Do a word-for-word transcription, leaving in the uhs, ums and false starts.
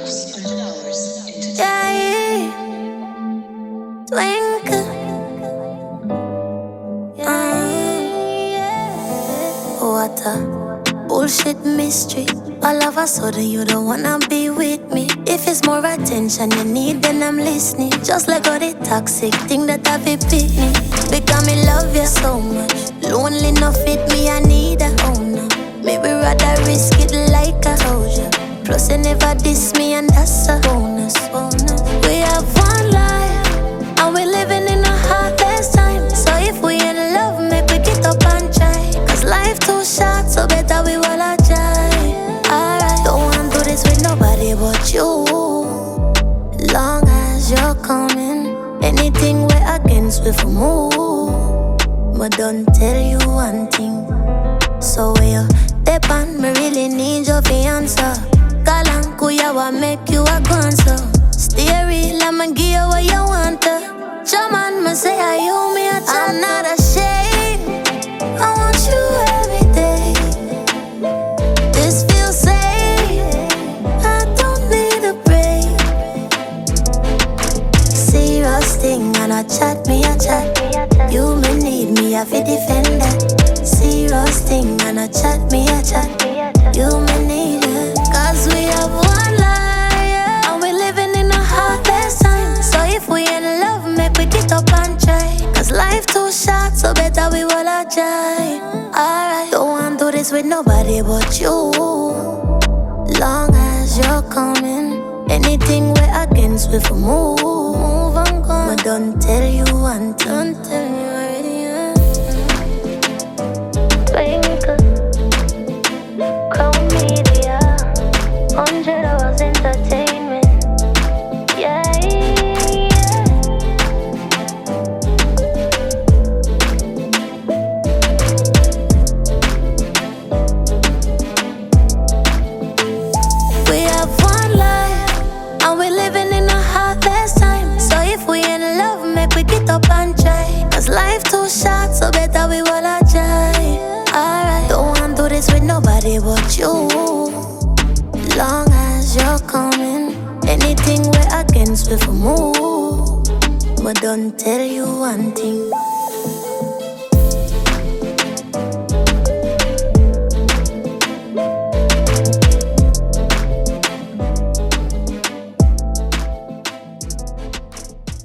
Yeah, twinkle. Mm. What a bullshit mystery. All of a sudden you don't wanna be with me. If it's more attention you need, then I'm listening. Just like all the toxic thing that I be pick me. Because me love you so much. Lonely enough fit me, I need a owner. Maybe rather risk it like I told you. Plus you never diss me and that's a bonus, bonus. We have one life and we living in a hardest time. So if we in love, make we get up and try. Cause life too short, so better we all a try. Alright, don't want to do this with nobody but you. Long as you're coming, anything we're against we for move. But don't tell you one thing. So when you step on, me really need your fiance. Kalan kuya wa make you a gunso. Stay real, I'ma give you what you want to. Shaman, me say I you me a chance. I'm not ashamed, I want you every day. This feels safe, I don't need a break. Serious thing, and I chat me a chat. You may need me, I fi defend that. Serious thing, and I chat me a chat. You may need it. Cause we have one life, yeah. And we living in a hardest time. So if we in love, make we get up and try. Cause life too short, so better we all a try. Alright, don't want to do this with nobody but you. Long as you're coming, anything we're against we for move. Move on, gone. But don't tell you one thing. Don't tell you already, yeah. Twinkle, Crown Media, Hundred Hours Entertainment. Yeah, yeah. We have one life, and we living in a hardest time. So if we in love, make we get up and try. Cause life too short, so better we all a try. Alright, don't want to do this with nobody but you. Long as you're coming, anything we're against we for move. But don't tell you one thing.